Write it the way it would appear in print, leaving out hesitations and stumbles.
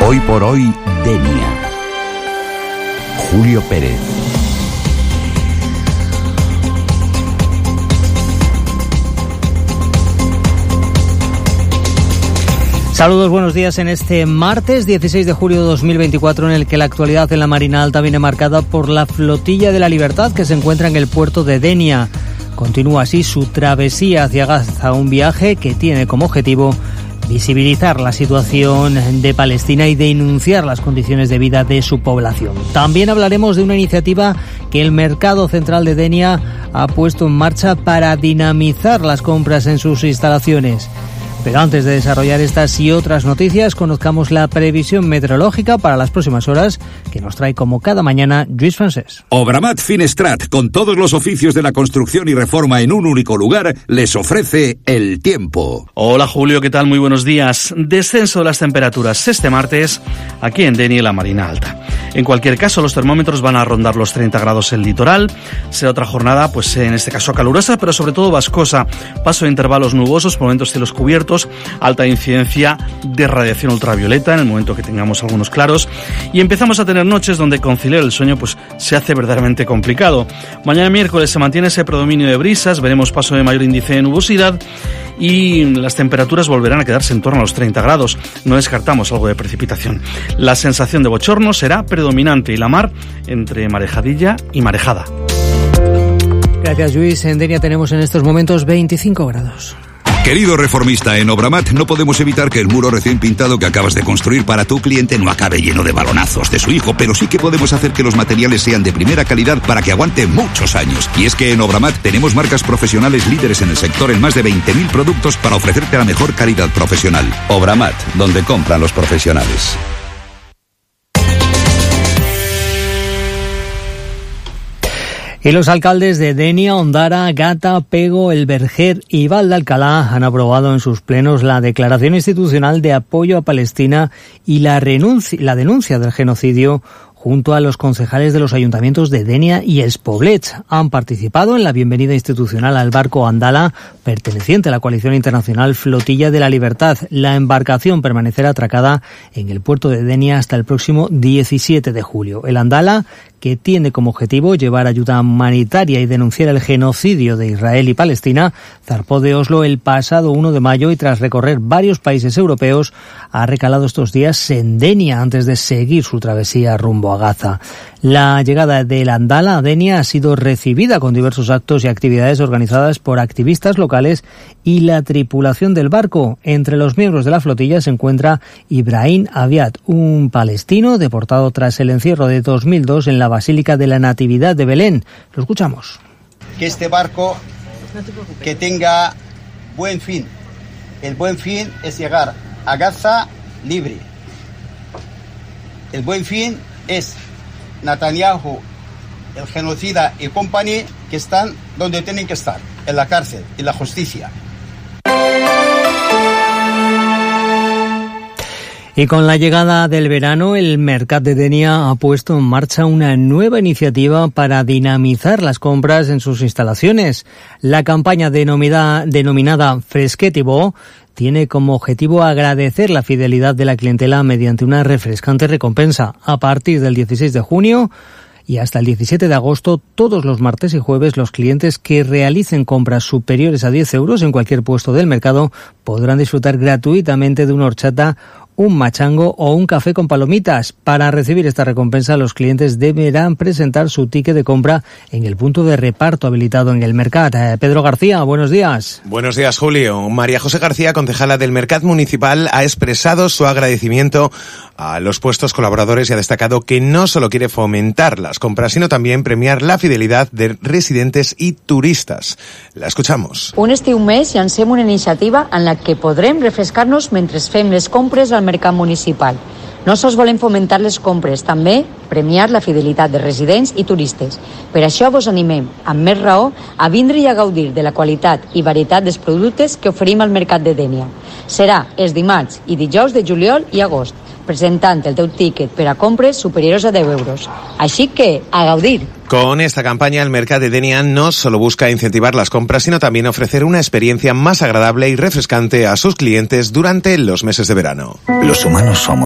Hoy por hoy, Denia. Julio Pérez. Saludos, buenos días en este martes 16 de julio de 2024, en el que la actualidad en la Marina Alta viene marcada por la Flotilla de la Libertad, que se encuentra en el puerto de Denia. Continúa así su travesía hacia Gaza, un viaje que tiene como objetivo visibilizar la situación de Palestina y denunciar las condiciones de vida de su población. También hablaremos de una iniciativa que el Mercado Central de Denia ha puesto en marcha para dinamizar las compras en sus instalaciones. Pero antes de desarrollar estas y otras noticias, conozcamos la previsión meteorológica para las próximas horas, que nos trae como cada mañana Lluís Francés. Obramat Finestrat, con todos los oficios de la construcción y reforma en un único lugar, les ofrece el tiempo. Hola Julio, ¿qué tal? Muy buenos días. Descenso de las temperaturas este martes aquí en Denia y la Marina Alta. En cualquier caso, los termómetros van a rondar los 30 grados en el litoral. Será otra jornada, pues en este caso calurosa, pero sobre todo vascosa. Paso de intervalos nubosos, por momentos cielos cubiertos, alta incidencia de radiación ultravioleta en el momento que tengamos algunos claros, y empezamos a tener noches donde conciliar el sueño pues se hace verdaderamente complicado. Mañana miércoles se mantiene ese predominio de brisas, veremos paso de mayor índice de nubosidad y las temperaturas volverán a quedarse en torno a los 30 grados. No descartamos algo de precipitación. La sensación de bochorno será predominante y la mar entre marejadilla y marejada. Gracias, Luis. En Denia tenemos en estos momentos 25 grados. Querido reformista, en Obramat no podemos evitar que el muro recién pintado que acabas de construir para tu cliente no acabe lleno de balonazos de su hijo, pero sí que podemos hacer que los materiales sean de primera calidad para que aguante muchos años. Y es que en Obramat tenemos marcas profesionales líderes en el sector en más de 20.000 productos para ofrecerte la mejor calidad profesional. Obramat, donde compran los profesionales. Y los alcaldes de Denia, Ondara, Gata, Pego, El Verger y Val de Alcalá han aprobado en sus plenos la declaración institucional de apoyo a Palestina y la denuncia del genocidio, junto a los concejales de los ayuntamientos de Denia y Espoblet. Han participado en la bienvenida institucional al barco Andala, perteneciente a la coalición internacional Flotilla de la Libertad. La embarcación permanecerá atracada en el puerto de Denia hasta el próximo 17 de julio. El Andala, que tiene como objetivo llevar ayuda humanitaria y denunciar el genocidio de Israel y Palestina, zarpó de Oslo el pasado 1 de mayo y tras recorrer varios países europeos ha recalado estos días en Denia antes de seguir su travesía rumbo a Gaza. La llegada del Andala a Denia ha sido recibida con diversos actos y actividades organizadas por activistas locales y la tripulación del barco. Entre los miembros de la flotilla se encuentra Ibrahim Abiad, un palestino deportado tras el encierro de 2002 en la Basílica de la Natividad de Belén. Lo escuchamos. Que este barco que tenga buen fin. El buen fin es llegar a Gaza libre. El buen fin es Netanyahu, el genocida y compañía, que están donde tienen que estar, en la cárcel, en la justicia. Y con la llegada del verano, el Mercat de Denia ha puesto en marcha una nueva iniciativa para dinamizar las compras en sus instalaciones. La campaña denominada Fresquetivo tiene como objetivo agradecer la fidelidad de la clientela mediante una refrescante recompensa. A partir del 16 de junio y hasta el 17 de agosto, todos los martes y jueves, los clientes que realicen compras superiores a 10 euros en cualquier puesto del mercado podrán disfrutar gratuitamente de una horchata, un machango o un café con palomitas. Para recibir esta recompensa, los clientes deberán presentar su ticket de compra en el punto de reparto habilitado en el Mercat. Pedro García, buenos días. Buenos días, Julio. María José García, concejala del Mercat Municipal, ha expresado su agradecimiento a los puestos colaboradores y ha destacado que no solo quiere fomentar las compras, sino también premiar la fidelidad de residentes i turistes. La escuchamos. Un estiu més llancem una iniciativa en la que podrem refrescar-nos mentre fem les compres al mercat municipal. No sols volem fomentar les compres, també premiar la fidelitat de residents i turistes. Per això vos animem, amb més raó, a vindre i a gaudir de la qualitat i varietat dels productes que oferim al Mercat de Denia. Serà els dimarts i dijous de juliol i agost, presentant el teu ticket per a compres superiors a 10 euros. Així que, a gaudir. Con esta campaña, el Mercat de Denia no solo busca incentivar las compras, sino también ofrecer una experiencia más agradable y refrescante a sus clientes durante los meses de verano. Los humanos somos